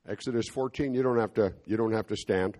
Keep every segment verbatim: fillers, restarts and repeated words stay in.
Exodus fourteen, you don't have to, you don't have to stand.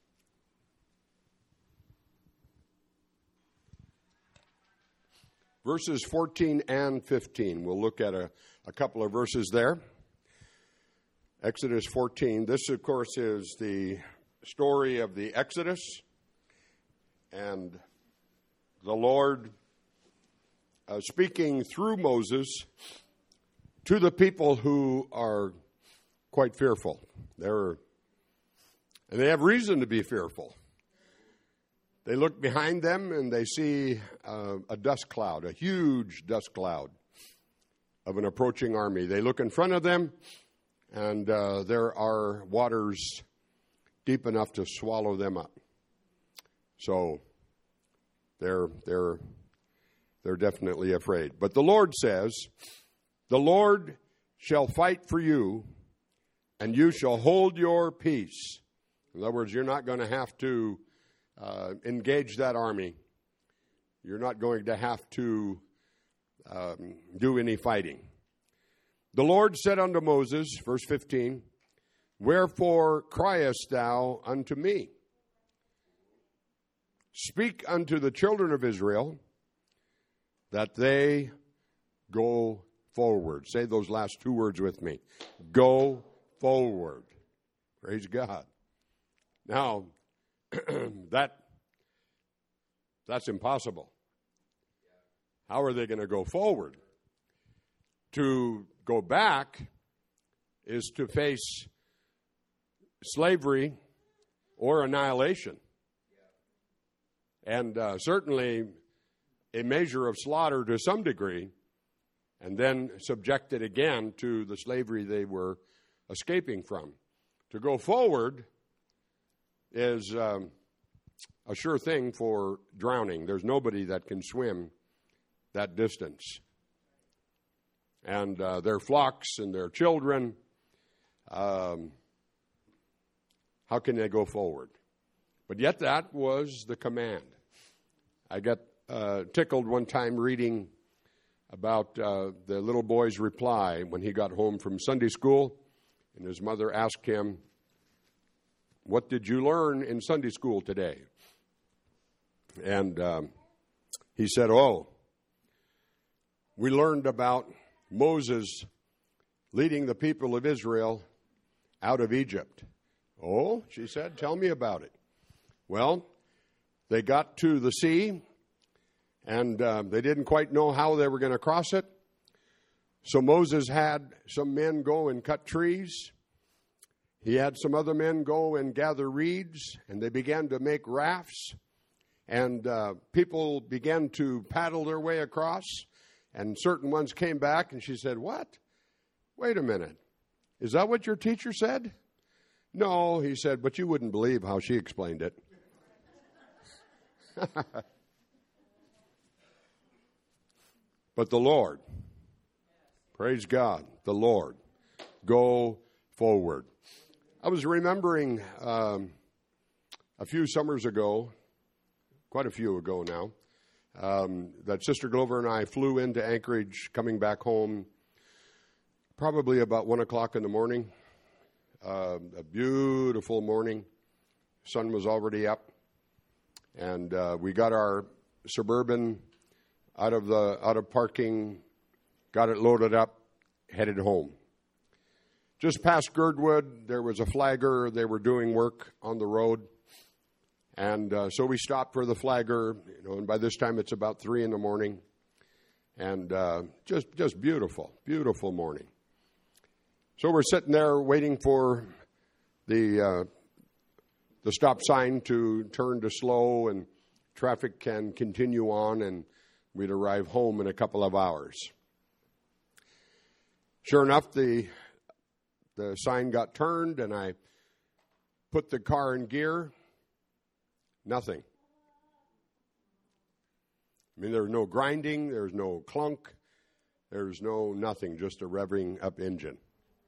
Verses fourteen and fifteen. We'll look at a, a couple of verses there. Exodus fourteen. This, of course, is the story of the Exodus and the Lord uh, speaking through Moses to the people who are quite fearful. They're, and they have reason to be fearful. They look behind them and they see uh, a dust cloud, a huge dust cloud of an approaching army. They look in front of them and uh, there are waters deep enough to swallow them up. So they're they're they're definitely afraid. But the Lord says, "The Lord shall fight for you, and you shall hold your peace." In other words, you're not going to have to uh, engage that army. You're not going to have to um, do any fighting. The Lord said unto Moses, verse fifteen, "Wherefore criest thou unto me? Speak unto the children of Israel that they go forward." Say those last two words with me. Go forward. Praise God. Now, that that's impossible. How are they going to go forward? To go back is to face slavery or annihilation. And uh, certainly a measure of slaughter to some degree, and then subjected again to the slavery they were escaping from. To go forward is um, a sure thing for drowning. There's nobody that can swim that distance. And uh, their flocks and their children, um, how can they go forward? But yet that was the command. I got uh, tickled one time reading about uh, the little boy's reply when he got home from Sunday school, and his mother asked him, "What did you learn in Sunday school today?" And um, he said, "Oh, we learned about Moses leading the people of Israel out of Egypt." "Oh," she said, "tell me about it." Well, they got to the sea, and uh, they didn't quite know how they were going to cross it. So Moses had some men go and cut trees. He had some other men go and gather reeds, and they began to make rafts. And uh, people began to paddle their way across, and certain ones came back, and she said, "What? Wait a minute. Is that what your teacher said?" "No," he said, "but you wouldn't believe how she explained it." But the Lord, praise God, the Lord, go forward. I was remembering um, a few summers ago, quite a few ago now, um, that Sister Glover and I flew into Anchorage, coming back home probably about one o'clock in the morning. Uh, a beautiful morning. Sun was already up. And uh, we got our Suburban out of the out of parking, got it loaded up, headed home. Just past Girdwood, there was a flagger. They were doing work on the road. And uh, so we stopped for the flagger, you know, and by this time it's about three in the morning. And uh, just just beautiful, beautiful morning. So we're sitting there waiting for the uh, the stop sign to turn to slow and traffic can continue on, and we'd arrive home in a couple of hours. Sure enough, the the sign got turned, and I put the car in gear. Nothing. I mean, there's no grinding, there's no clunk, there's no nothing, just a revving up engine.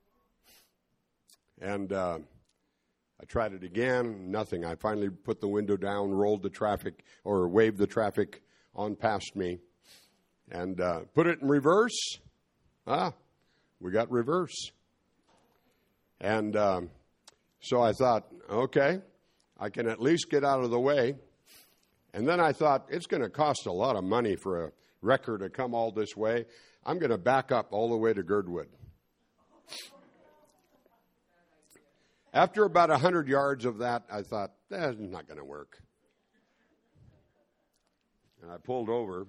And uh, I tried it again, nothing. I finally put the window down, rolled the traffic, or waved the traffic on past me, and uh, put it in reverse. Ah, we got reverse. And um, so I thought, okay, I can at least get out of the way. And then I thought, it's going to cost a lot of money for a wrecker to come all this way. I'm going to back up all the way to Girdwood. After about one hundred yards of that, I thought, that's not going to work. And I pulled over,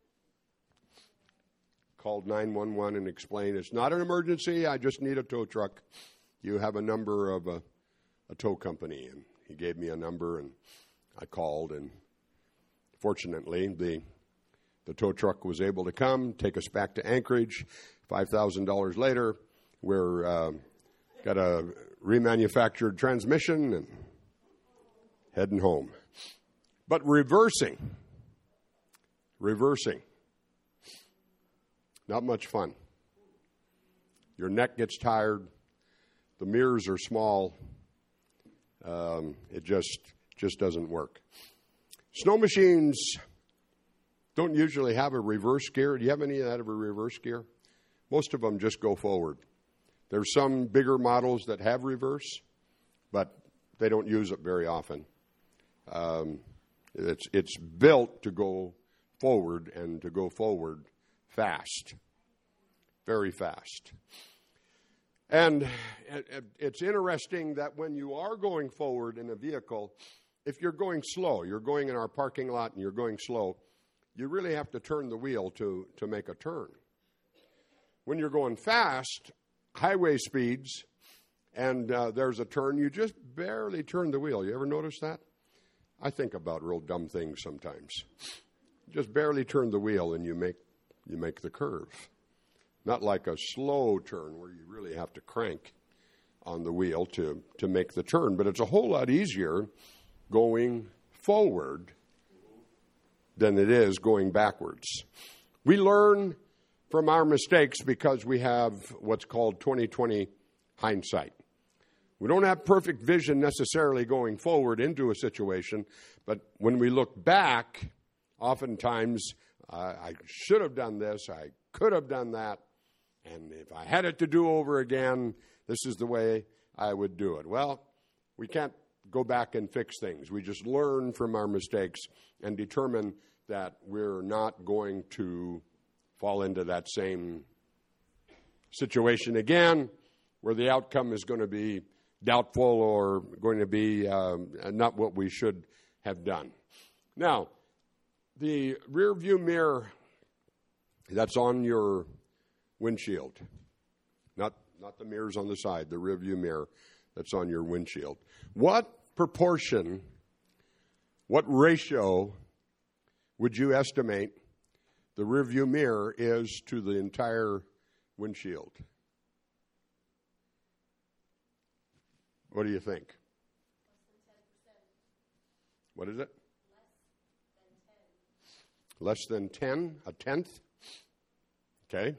called nine one one and explained, it's not an emergency, I just need a tow truck. You have a number of a, a tow company. And he gave me a number, and I called, and fortunately, the the tow truck was able to come, take us back to Anchorage. five thousand dollars later, we're uh, got a remanufactured transmission and heading home. But reversing, reversing, not much fun. Your neck gets tired. The mirrors are small. Um, it just just doesn't work. Snow machines don't usually have a reverse gear. Do you have any of that of a reverse gear? Most of them just go forward. There's some bigger models that have reverse, but they don't use it very often. Um, it's it's built to go forward and to go forward fast, very fast. And it's interesting that when you are going forward in a vehicle, if you're going slow, you're going in our parking lot and you're going slow, you really have to turn the wheel to, to make a turn. When you're going fast, highway speeds, and uh, there's a turn, you just barely turn the wheel. You ever notice that? I think about real dumb things sometimes. Just barely turn the wheel and you make you make the curve. Not like a slow turn where you really have to crank on the wheel to, to make the turn. But it's a whole lot easier going forward than it is going backwards. We learn from our mistakes because we have what's called twenty twenty hindsight. We don't have perfect vision necessarily going forward into a situation, but when we look back, oftentimes, uh, I should have done this, I could have done that, and if I had it to do over again, this is the way I would do it. Well, we can't go back and fix things. We just learn from our mistakes and determine that we're not going to fall into that same situation again, where the outcome is going to be doubtful or going to be um, not what we should have done. Now, the rear view mirror that's on your windshield, not not the mirrors on the side, the rear view mirror that's on your windshield. What proportion, what ratio would you estimate the rear view mirror is to the entire windshield? What do you think? What is it? Less than ten. A tenth? Okay.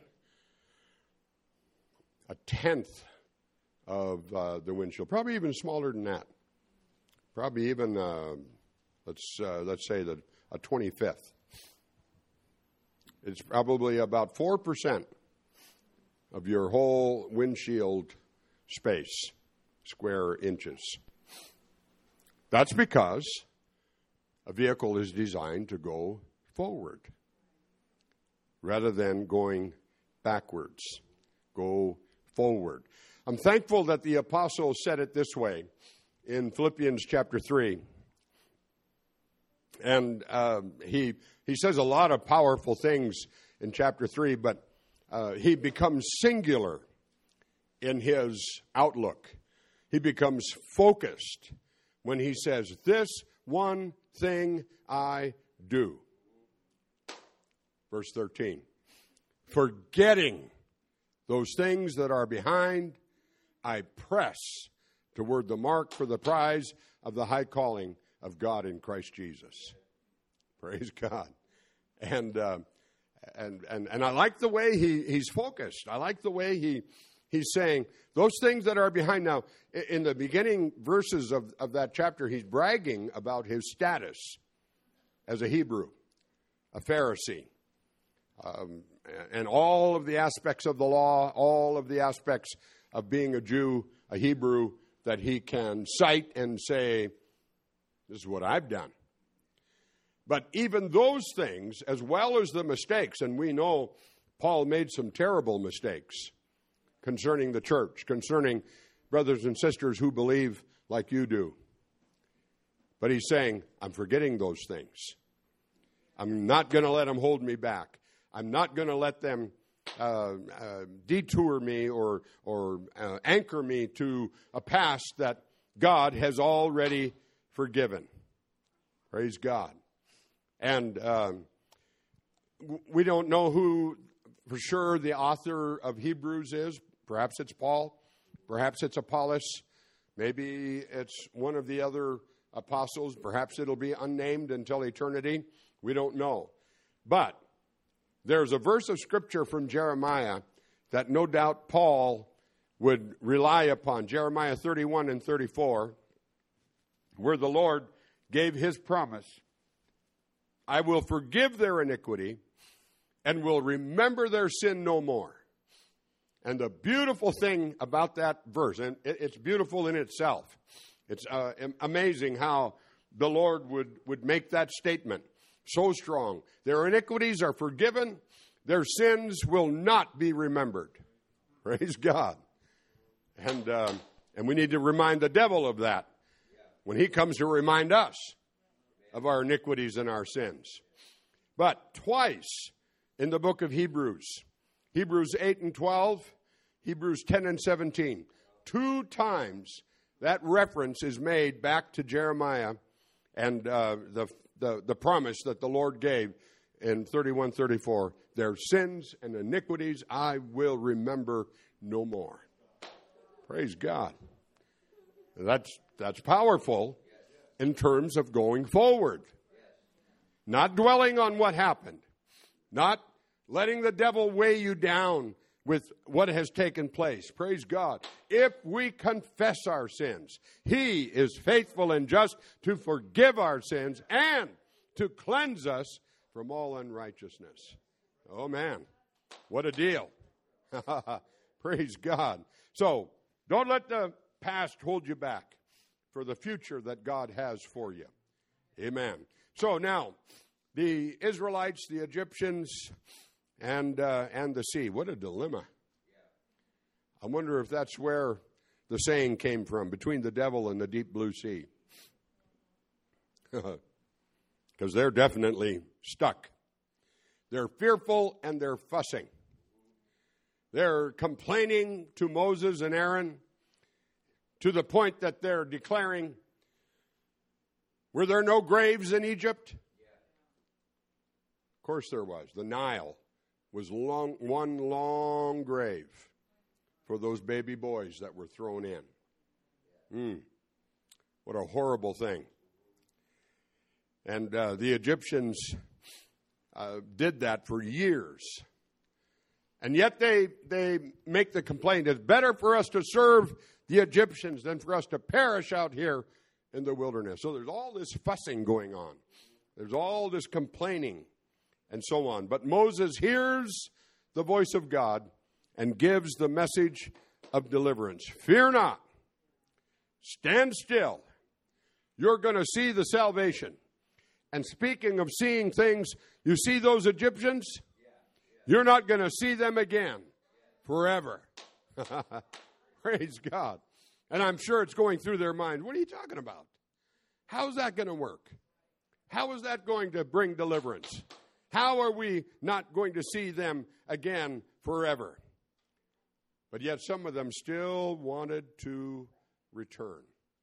A tenth of uh, the windshield. Probably even smaller than that. Probably even, uh, let's uh, let's say that a twenty-fifth. It's probably about four percent of your whole windshield space, square inches. That's because a vehicle is designed to go forward rather than going backwards. Go forward. I'm thankful that the apostle said it this way in Philippians chapter three. And uh, he he says a lot of powerful things in chapter three, but uh, he becomes singular in his outlook. He becomes focused when he says, this one thing I do. Verse thirteen, forgetting those things that are behind, I press toward the mark for the prize of the high calling of God in Christ Jesus. Praise God. And uh, and and and I like the way he, he's focused. I like the way he he's saying those things that are behind. Now, in the beginning verses of, of that chapter, he's bragging about his status as a Hebrew, a Pharisee, um, and all of the aspects of the law, all of the aspects of being a Jew a Hebrew that he can cite and say, this is what I've done. But even those things, as well as the mistakes, and we know Paul made some terrible mistakes concerning the church, concerning brothers and sisters who believe like you do. But he's saying, I'm forgetting those things. I'm not going to let them hold me back. I'm not going to let them uh, uh, detour me or, or uh, anchor me to a past that God has already forgiven. Praise God. And um, we don't know who for sure the author of Hebrews is. Perhaps it's Paul. Perhaps it's Apollos. Maybe it's one of the other apostles. Perhaps it'll be unnamed until eternity. We don't know. But there's a verse of Scripture from Jeremiah that no doubt Paul would rely upon. Jeremiah thirty-one and thirty-four, where the Lord gave his promise. I will forgive their iniquity and will remember their sin no more. And the beautiful thing about that verse, and it's beautiful in itself, it's uh, amazing how the Lord would, would make that statement so strong. Their iniquities are forgiven, their sins will not be remembered. Praise God. And, uh, and we need to remind the devil of that when he comes to remind us of our iniquities and our sins. But twice in the book of Hebrews, Hebrews eight and twelve, Hebrews ten and seventeen, two times that reference is made back to Jeremiah and uh, the, the, the promise that the Lord gave in thirty-one thirty-four, their sins and iniquities I will remember no more. Praise God. That's, that's powerful in terms of going forward. Not dwelling on what happened. Not letting the devil weigh you down with what has taken place. Praise God. If we confess our sins, he is faithful and just to forgive our sins and to cleanse us from all unrighteousness. Oh, man. What a deal. Praise God. So, don't let the past hold you back for the future that God has for you. Amen. So now, the Israelites, the Egyptians, and uh, and the sea. What a dilemma. I wonder if that's where the saying came from, between the devil and the deep blue sea. Because they're definitely stuck. They're fearful and they're fussing. They're complaining to Moses and Aaron to the point that they're declaring, were there no graves in Egypt? Of course there was. The Nile was long, one long grave for those baby boys that were thrown in. Mm. What a horrible thing. And uh, the Egyptians uh, did that for years. And yet they, they make the complaint, it's better for us to serve the Egyptians than for us to perish out here in the wilderness. So there's all this fussing going on. There's all this complaining and so on. But Moses hears the voice of God and gives the message of deliverance. Fear not. Stand still. You're going to see the salvation. And speaking of seeing things, you see those Egyptians? You're not going to see them again forever. Praise God. And I'm sure it's going through their mind. What are you talking about? How's that going to work? How is that going to bring deliverance? How are we not going to see them again forever? But yet some of them still wanted to return.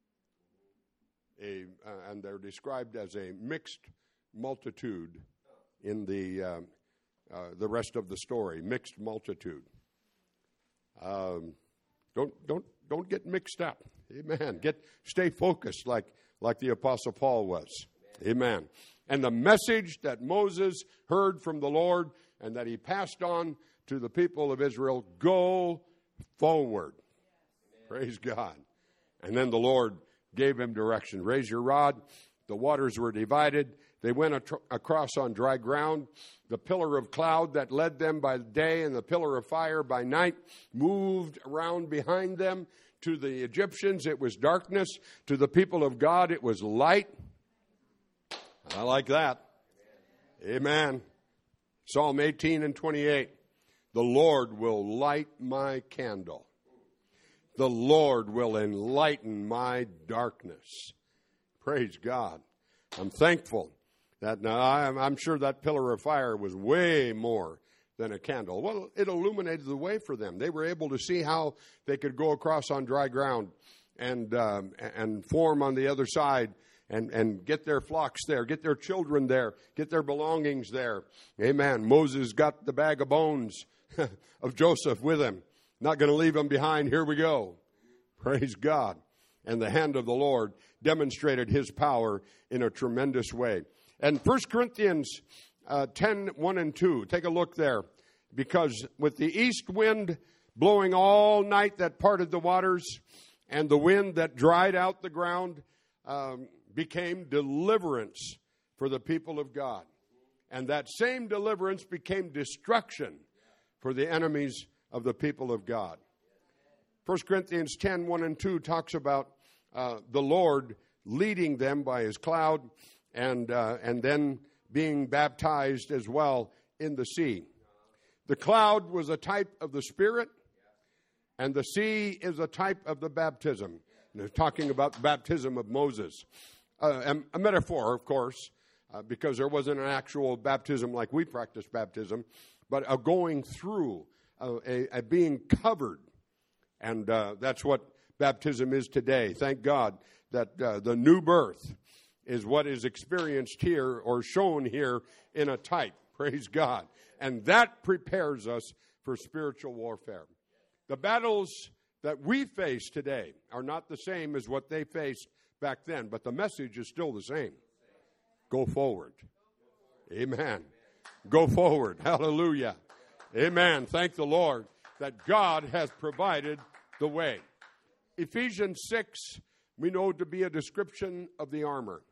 A, uh, and they're described as a mixed multitude in the uh, uh, the rest of the story. Mixed multitude. Um, don't don't don't get mixed up. Amen. Get stay focused like like the Apostle Paul was. Amen. And the message that Moses heard from the Lord and that he passed on to the people of Israel, go forward. Praise God. And then the Lord gave him direction. Raise your rod. The waters were divided. They went at- across on dry ground. The pillar of cloud that led them by day and the pillar of fire by night moved around behind them To the Egyptians, it was darkness. To the people of God, it was light. I like that. Amen. Psalm eighteen and twenty-eight. The Lord will light my candle. The Lord will enlighten my darkness. Praise God. I'm thankful that now I'm, I'm sure that pillar of fire was way more than a candle. Well, it illuminated the way for them. They were able to see how they could go across on dry ground and um, and form on the other side and, and get their flocks there, get their children there, get their belongings there. Amen. Moses got the bag of bones of Joseph with him. Not going to leave him behind. Here we go. Praise God. And the hand of the Lord demonstrated his power in a tremendous way. And First Corinthians uh, ten, one and two, take a look there. Because with the east wind blowing all night that parted the waters, and the wind that dried out the ground, um, became deliverance for the people of God. And that same deliverance became destruction for the enemies of the people of God. First Corinthians ten, one and two talks about uh, the Lord leading them by his cloud and uh, and then being baptized as well in the sea. The cloud was a type of the Spirit, and the sea is a type of the baptism. And they're talking about the baptism of Moses. Uh, a, a metaphor, of course, uh, because there wasn't an actual baptism like we practice baptism, but a going through, a, a, a being covered. And uh, that's what baptism is today. Thank God that uh, the new birth is what is experienced here or shown here in a type. Praise God. And that prepares us for spiritual warfare. The battles that we face today are not the same as what they faced back then, but the message is still the same. Go forward. Amen. Go forward. Hallelujah. Amen. Thank the Lord that God has provided the way. Ephesians six, we know to be a description of the armor.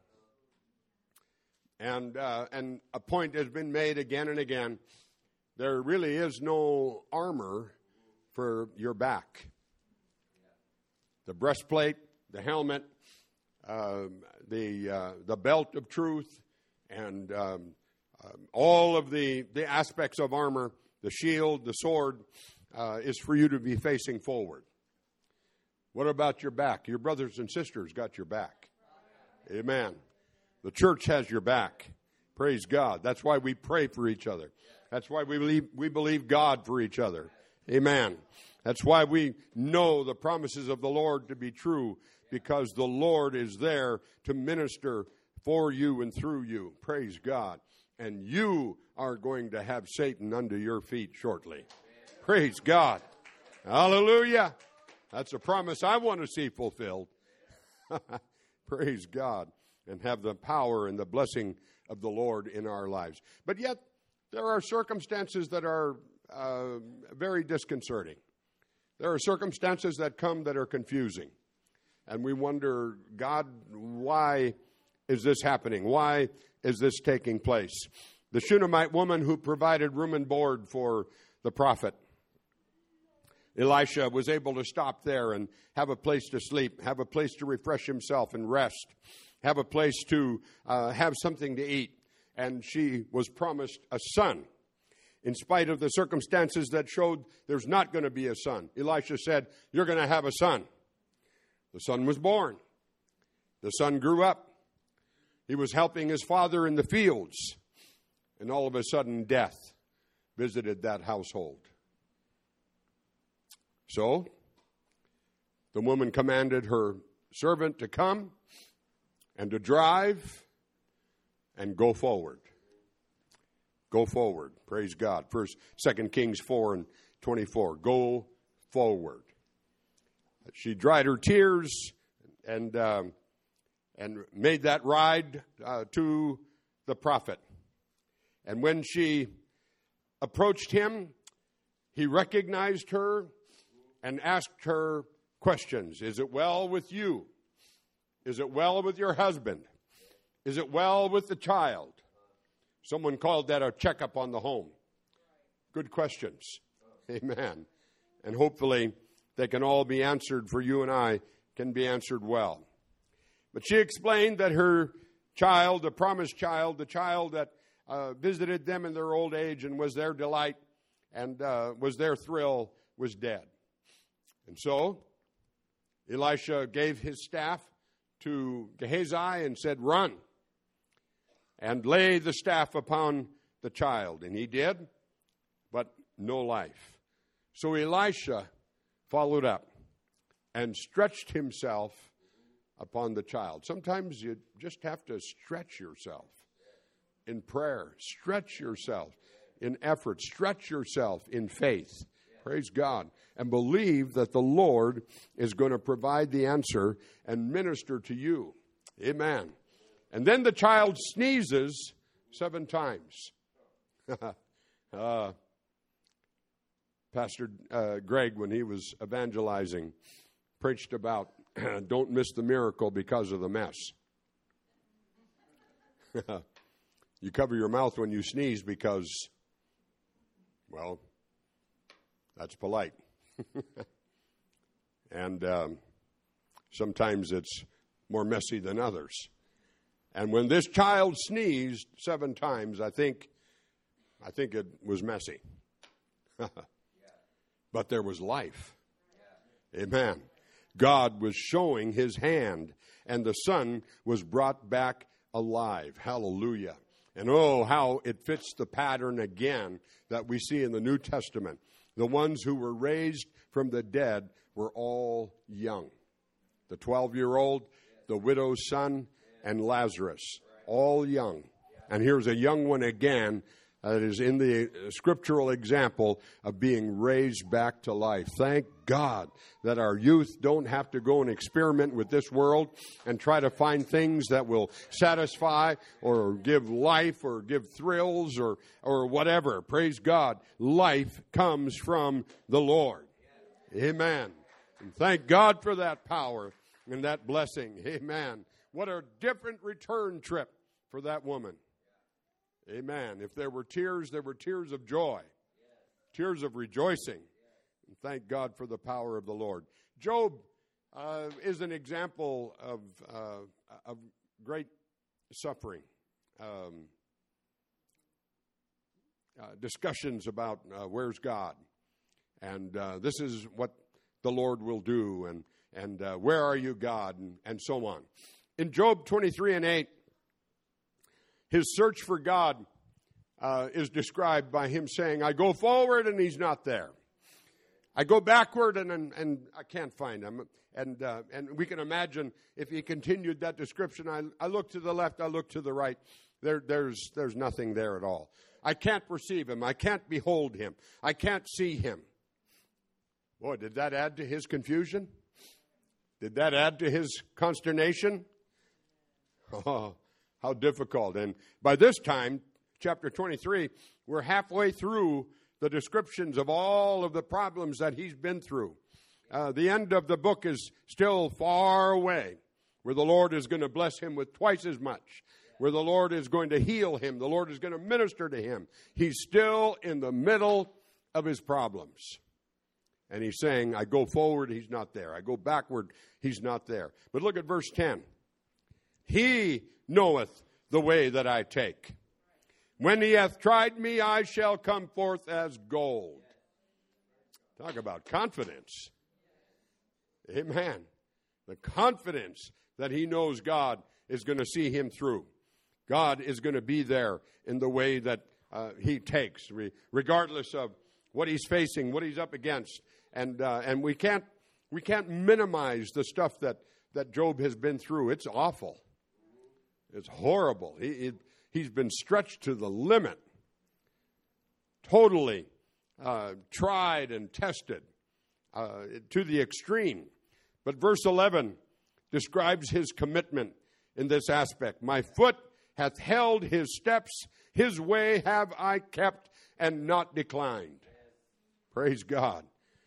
And uh, and a point has been made again and again. There really is no armor for your back. The breastplate, the helmet, uh, the uh, the belt of truth, and um, um, all of the, the aspects of armor, the shield, the sword, uh, is for you to be facing forward. What about your back? Your brothers and sisters got your back. Amen. The church has your back. Praise God. That's why we pray for each other. That's why we believe, we believe God for each other. Amen. That's why we know the promises of the Lord to be true, because the Lord is there to minister for you and through you. Praise God. And you are going to have Satan under your feet shortly. Praise God. Hallelujah. That's a promise I want to see fulfilled. Praise God. And have the power and the blessing of the Lord in our lives. But yet, there are circumstances that are uh, very disconcerting. There are circumstances that come that are confusing. And we wonder, God, why is this happening? Why is this taking place? The Shunammite woman who provided room and board for the prophet, Elisha, was able to stop there and have a place to sleep, have a place to refresh himself and rest, have a place to uh, have something to eat. And she was promised a son, in spite of the circumstances that showed there's not going to be a son. Elisha said, you're going to have a son. The son was born. The son grew up. He was helping his father in the fields. And all of a sudden, death visited that household. So, the woman commanded her servant to come and to drive and go forward. Go forward. Praise God. First, Second Kings four and twenty-four. Go forward. She dried her tears and um, and made that ride uh, to the prophet. And when she approached him, he recognized her and asked her questions. Is it well with you? Is it well with your husband? Is it well with the child? Someone called that a checkup on the home. Good questions. Amen. And hopefully they can all be answered for you and I, can be answered well. But she explained that her child, the promised child, the child that uh, visited them in their old age and was their delight and uh, was their thrill, was dead. And so Elisha gave his staff to Gehazi and said, run and lay the staff upon the child. And he did, but no life. So Elisha followed up and stretched himself upon the child. Sometimes you just have to stretch yourself in prayer, stretch yourself in effort, stretch yourself in faith. Praise God. And believe that the Lord is going to provide the answer and minister to you. Amen. And then the child sneezes seven times. uh, Pastor uh, Greg, when he was evangelizing, preached about don't miss the miracle because of the mess. You cover your mouth when you sneeze because, well, that's polite. And um, sometimes it's more messy than others. And when this child sneezed seven times, I think, I think it was messy. But there was life. Amen. God was showing his hand, and the son was brought back alive. Hallelujah. And oh, how it fits the pattern again that we see in the New Testament. The ones who were raised from the dead were all young. The twelve-year-old, the widow's son, and Lazarus, all young. And here's a young one again that is in the scriptural example of being raised back to life. Thank God that our youth don't have to go and experiment with this world and try to find things that will satisfy or give life or give thrills or, or whatever. Praise God. Life comes from the Lord. Amen. And thank God for that power and that blessing. Amen. What a different return trip for that woman. Amen. If there were tears, there were tears of joy, tears of rejoicing. And thank God for the power of the Lord. Job uh, is an example of, uh, of great suffering. Um, uh, discussions about uh, where's God, and uh, this is what the Lord will do, and and uh, where are you, God, and, and so on. In Job twenty-three and eight, his search for God uh, is described by him saying, I go forward and he's not there. I go backward and and, and I can't find him. And uh, and we can imagine if he continued that description, I, I look to the left, I look to the right. There, there's, there's nothing there at all. I can't perceive him. I can't behold him. I can't see him. Boy, did that add to his confusion? Did that add to his consternation? Oh, how difficult. And by this time, chapter twenty-three, we're halfway through the descriptions of all of the problems that he's been through. Uh, the end of the book is still far away, where the Lord is going to bless him with twice as much, where the Lord is going to heal him, the Lord is going to minister to him. He's still in the middle of his problems. And he's saying, I go forward, he's not there. I go backward, he's not there. But look at verse ten. He knoweth the way that I take. When he hath tried me, I shall come forth as gold. Talk about confidence. Amen. The confidence that he knows God is going to see him through. God is going to be there in the way that uh, he takes, regardless of what he's facing, what he's up against. And uh, and we can't we can't minimize the stuff that, that Job has been through. It's awful. It's horrible. He, he, he's been stretched to the limit, totally uh, tried and tested uh, to the extreme. But verse eleven describes his commitment in this aspect. My foot hath held his steps, his way have I kept and not declined. Praise God.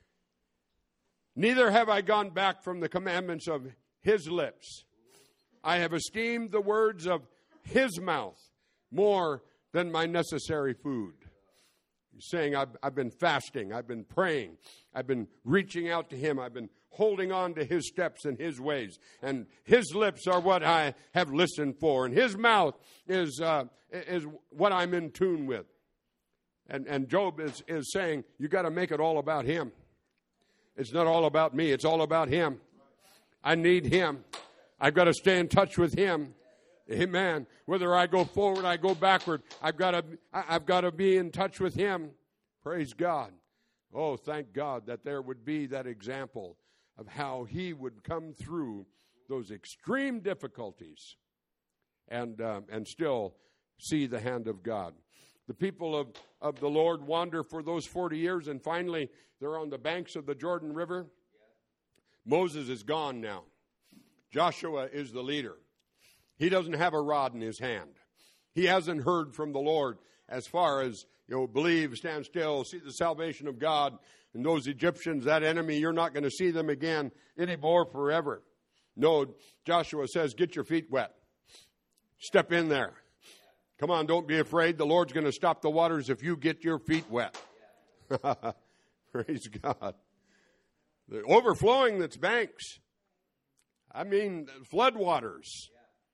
Neither have I gone back from the commandments of his lips. I have esteemed the words of his mouth more than my necessary food. He's saying, I've, I've been fasting, I've been praying, I've been reaching out to him, I've been holding on to his steps and his ways. And his lips are what I have listened for, and his mouth is uh, is what I'm in tune with. And and Job is, is saying, you got to make it all about him. It's not all about me, it's all about him. I need him. I've got to stay in touch with him. Amen. Whether I go forward, I go backward, I've got to I've got to be in touch with him. Praise God. Oh, thank God that there would be that example of how he would come through those extreme difficulties and um, and still see the hand of God. The people of, of the Lord wander for those forty years, and finally they're on the banks of the Jordan River. Moses is gone now. Joshua is the leader. He doesn't have a rod in his hand. He hasn't heard from the Lord as far as, you know, believe, stand still, see the salvation of God. And those Egyptians, that enemy, you're not going to see them again anymore forever. No, Joshua says, get your feet wet. Step in there. Come on, don't be afraid. The Lord's going to stop the waters if you get your feet wet. Praise God. The overflowing that's banks. I mean, flood waters.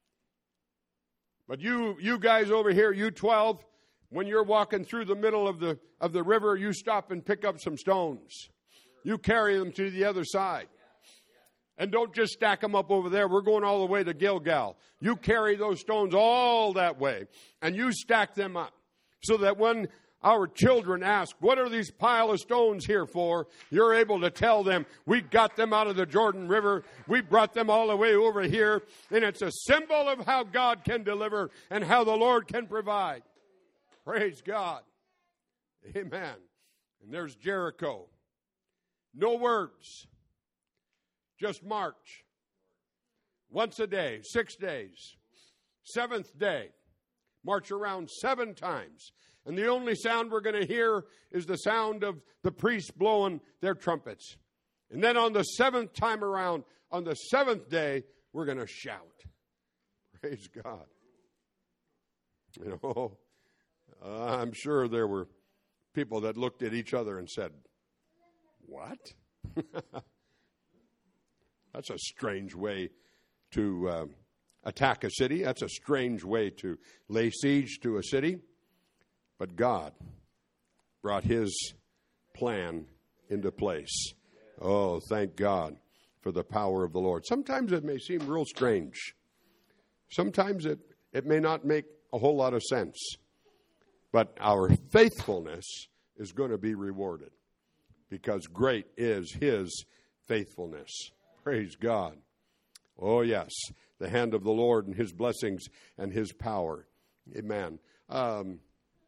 But you you guys over here, you twelve, when you're walking through the middle of the of the river, you stop and pick up some stones. You carry them to the other side. And don't just stack them up over there. We're going all the way to Gilgal. You carry those stones all that way, and you stack them up so that when our children ask, what are these pile of stones here for? You're able to tell them, we got them out of the Jordan River. We brought them all the way over here. And it's a symbol of how God can deliver and how the Lord can provide. Praise God. Amen. And there's Jericho. No words. Just march. Once a day, six days. Seventh day, march around seven times. And the only sound we're going to hear is the sound of the priests blowing their trumpets. And then on the seventh time around, on the seventh day, we're going to shout. Praise God. You know, uh, I'm sure there were people that looked at each other and said, what? That's a strange way to uh, attack a city. That's a strange way to lay siege to a city. But God brought his plan into place. Oh, thank God for the power of the Lord. Sometimes it may seem real strange. Sometimes it, it may not make a whole lot of sense. But our faithfulness is going to be rewarded because great is his faithfulness. Praise God. Oh, yes, the hand of the Lord and his blessings and his power. Amen. Um,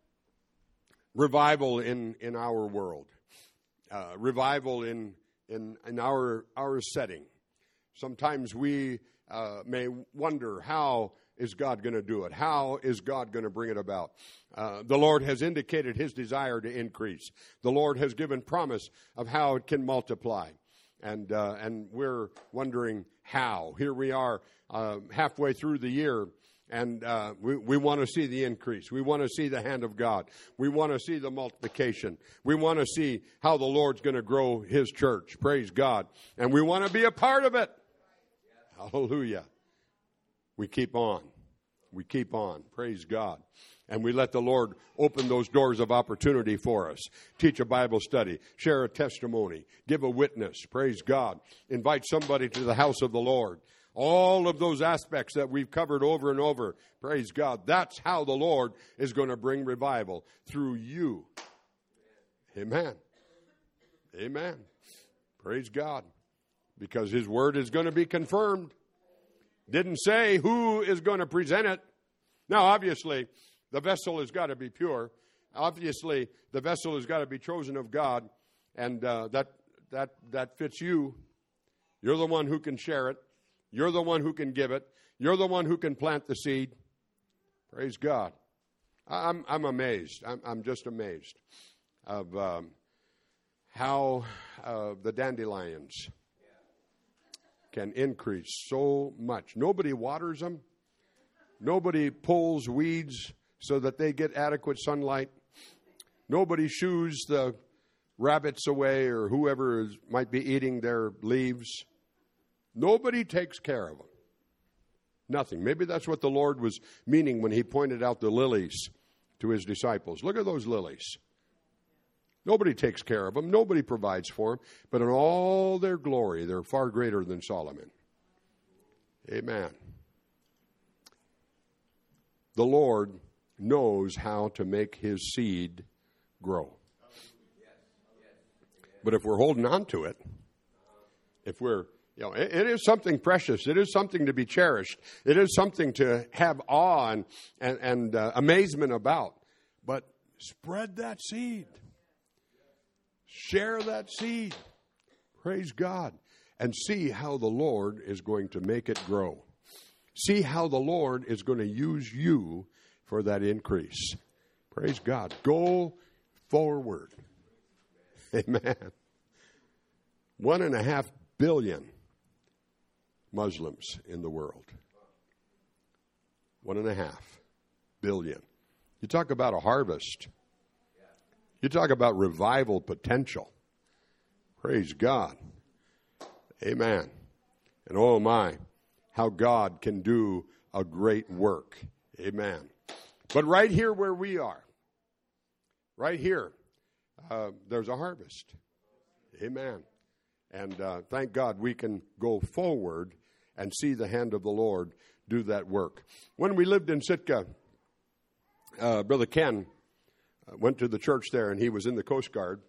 revival in, in our world. Uh, revival in, in, in our, our setting. Sometimes we uh, may wonder, how is God going to do it? How is God going to bring it about? Uh, the Lord has indicated his desire to increase. The Lord has given promise of how it can multiply. And uh, and we're wondering how. Here we are uh, halfway through the year, and uh, we, we want to see the increase. We want to see the hand of God. We want to see the multiplication. We want to see how the Lord's going to grow his church. Praise God. And we want to be a part of it. Hallelujah. We keep on. We keep on. Praise God. And we let the Lord open those doors of opportunity for us. Teach a Bible study. Share a testimony. Give a witness. Praise God. Invite somebody to the house of the Lord. All of those aspects that we've covered over and over. Praise God. That's how the Lord is going to bring revival. Through you. Amen. Amen. Praise God. Because his word is going to be confirmed. Didn't say who is going to present it. Now, obviously, the vessel has got to be pure. Obviously, the vessel has got to be chosen of God, and uh, that that that fits you. You're the one who can share it. You're the one who can give it. You're the one who can plant the seed. Praise God. I'm I'm amazed. I'm I'm just amazed of um, how uh, the dandelions can increase so much. Nobody waters them. Nobody pulls weeds so that they get adequate sunlight. Nobody shoos the rabbits away or whoever is, might be eating their leaves. Nobody takes care of them. Nothing. Maybe that's what the Lord was meaning when he pointed out the lilies to his disciples. Look at those lilies. Nobody takes care of them. Nobody provides for them. But in all their glory, they're far greater than Solomon. Amen. The Lord knows how to make his seed grow. But if we're holding on to it, if we're, you know, it, it is something precious. It is something to be cherished. It is something to have awe and, and, and uh, amazement about. But spread that seed. Share that seed. Praise God. And see how the Lord is going to make it grow. See how the Lord is going to use you for that increase. Praise God. Go forward. Amen. One and a half billion Muslims in the world. One and a half billion. You talk about a harvest. You talk about revival potential. Praise God. Amen. And oh my, how God can do a great work. Amen. But right here where we are, right here, uh, there's a harvest. Amen. And uh, thank God we can go forward and see the hand of the Lord do that work. When we lived in Sitka, uh, Brother Ken uh, went to the church there, and he was in the Coast Guard.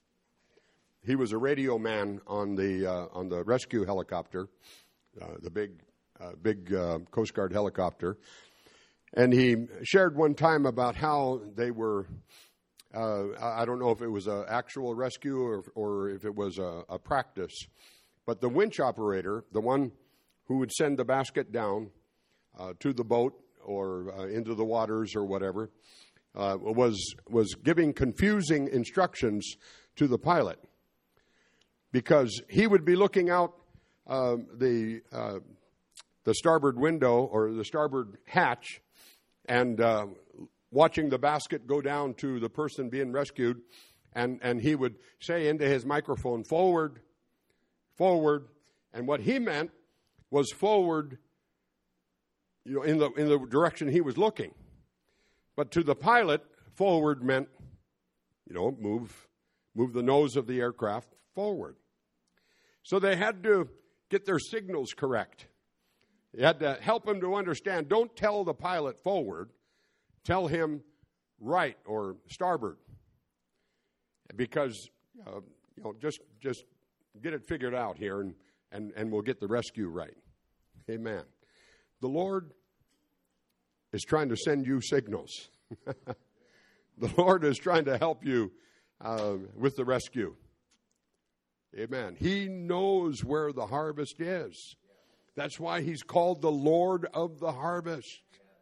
He was a radio man on the uh, on the rescue helicopter, uh, the big uh, big uh, Coast Guard helicopter, and he shared one time about how they were. Uh, I don't know if it was an actual rescue or, or if it was a, a practice, but the winch operator, the one who would send the basket down uh, to the boat or uh, into the waters or whatever, uh, was was giving confusing instructions to the pilot. Because he would be looking out uh, the uh, the starboard window or the starboard hatch and uh, watching the basket go down to the person being rescued, and, and he would say into his microphone, forward, forward, and what he meant was forward, you know, in the in the direction he was looking. But to the pilot, forward meant, you know, move move the nose of the aircraft forward. So they had to get their signals correct. They had to help him to understand, don't tell the pilot forward, tell him right or starboard. Because, uh, you know, just just get it figured out here and, and, and we'll get the rescue right. Amen. The Lord is trying to send you signals. The Lord is trying to help you uh, with the rescue. Amen. He knows where the harvest is. That's why he's called the Lord of the harvest.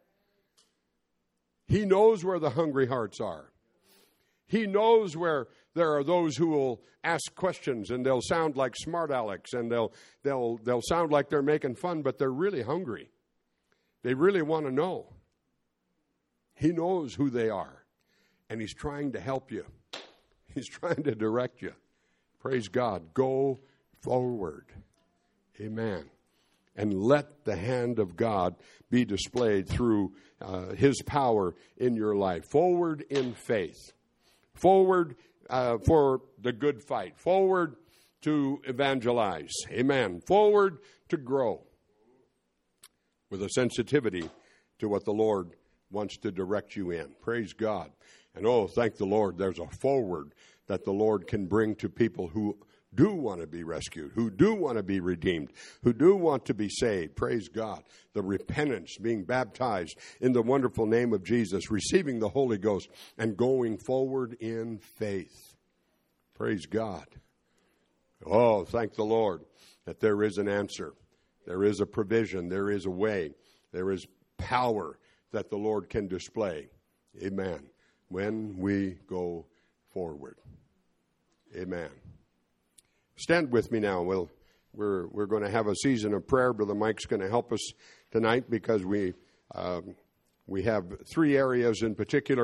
He knows where the hungry hearts are. He knows where there are those who will ask questions and they'll sound like smart alecks and they'll they'll they'll sound like they're making fun, but they're really hungry. They really want to know. He knows who they are, and he's trying to help you. He's trying to direct you. Praise God. Go forward. Amen. And let the hand of God be displayed through uh, his power in your life. Forward in faith. Forward uh, for the good fight. Forward to evangelize. Amen. Forward to grow with a sensitivity to what the Lord wants to direct you in. Praise God. And oh, thank the Lord, there's a forward that the Lord can bring to people who do want to be rescued, who do want to be redeemed, who do want to be saved. Praise God. The repentance, being baptized in the wonderful name of Jesus, receiving the Holy Ghost, and going forward in faith. Praise God. Oh, thank the Lord that there is an answer. There is a provision. There is a way. There is power that the Lord can display. Amen. When we go forward. Amen. Stand with me now. We'll, we're we're going to have a season of prayer. Brother Mike's going to help us tonight because we um, we have three areas in particular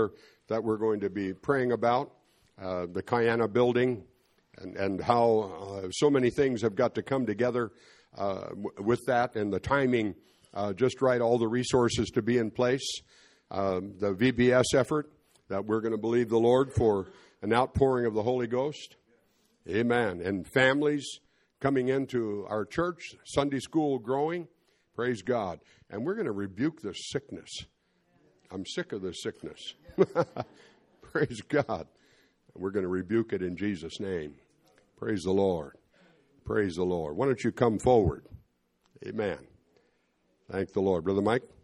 that we're going to be praying about, uh, the Kayana building, and, and how uh, so many things have got to come together uh, w- with that, and the timing uh, just right, all the resources to be in place. Um, the V B S effort, that we're going to believe the Lord for an outpouring of the Holy Ghost. Amen. And families coming into our church, Sunday school growing. Praise God. And we're going to rebuke this sickness. I'm sick of this sickness. Praise God. We're going to rebuke it in Jesus' name. Praise the Lord. Praise the Lord. Why don't you come forward? Amen. Thank the Lord. Brother Mike?